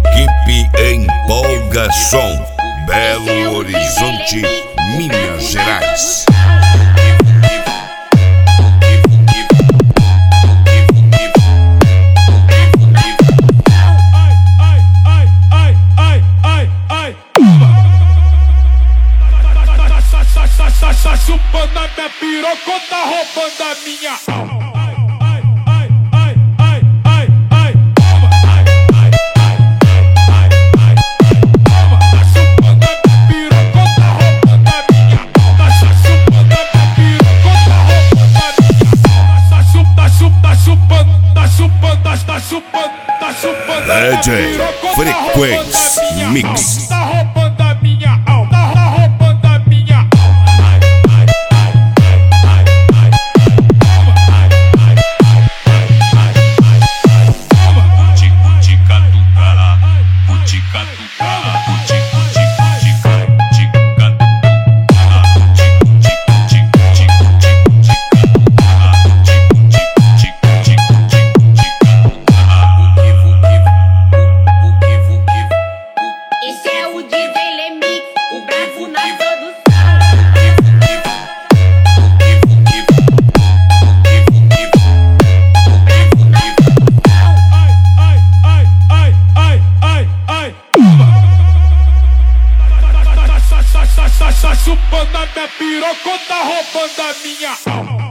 Equipe Empolgação, Belo Horizonte, Minas Gerais. Tá chupando a minha piroca, tá roubando a minha alma. DJ Frequência Mix. Tá roubando a minha alma, tá roubando a minha alma. Tá chupando a minha piroca, tá roubando a minha alma.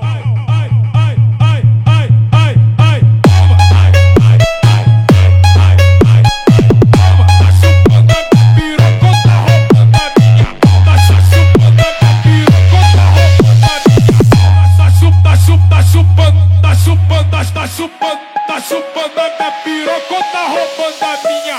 Tá chupando a minha piroca, tá roubando a minha.